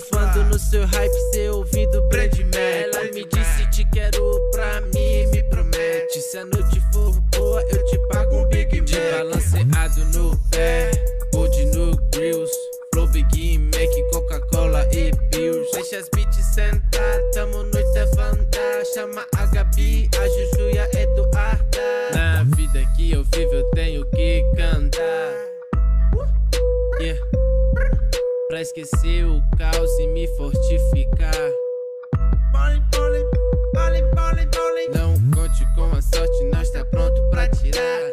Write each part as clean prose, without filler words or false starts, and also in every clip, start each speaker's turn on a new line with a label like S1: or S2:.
S1: surfando no seu hype, cê ouvindo Brand Mac. Ela me disse te quero pra mim, me promete. Se a noite for boa, eu te pago um Big Mac. De balanceado no pé, gold no grills, Flow Big Mac, Coca-Cola e Bills. Deixa as bitches sentar, tamo noite levantar. Chama a Gabi, a Juju e a Eduarda. Na vida que eu vivo eu tenho que cantar, yeah, pra esquecer o caos e me fortificar. Não conte com a sorte, nós tá pronto pra tirar.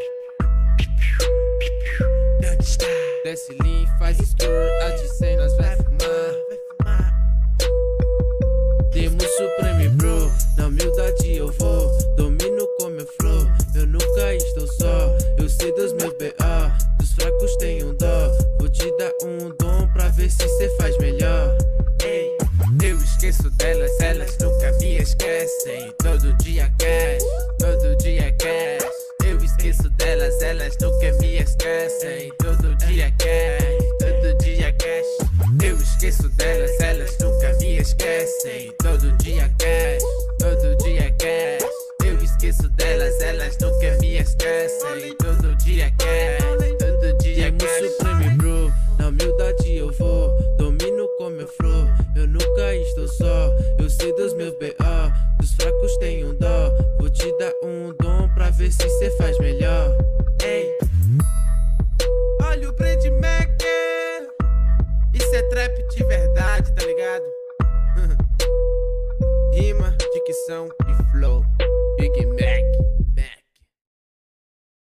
S1: Desce lean, faz score, a de 100 nós vai fumar. Temos Supreme Bro, na humildade eu vou. Domino com meu flow, eu nunca estou só. Eu sei dos meus B.O., dos fracos tenho dó. Vou te dar um dom pra ver se cê faz melhor. Ei, eu esqueço delas, elas nunca me esquecem. Todo dia cash, todo dia cash. Eu esqueço delas, elas nunca me esquecem. Todo dia cash, todo dia cash. Eu esqueço delas, elas nunca me esquecem. Todo dia cash, todo dia cash. Eu esqueço delas, elas nunca me esquecem. Todo dia cash, todo dia cash. Temos Supreme Bro, na humildade eu vou. Domino com meu flow, eu nunca estou só. Eu sei dos meus B.O., dos fracos tenho dó. Vou te dar um dom pra ver se cê faz melhor. Ei, olha o Brand Mac, isso é trap de verdade, tá ligado? Rima, dicção,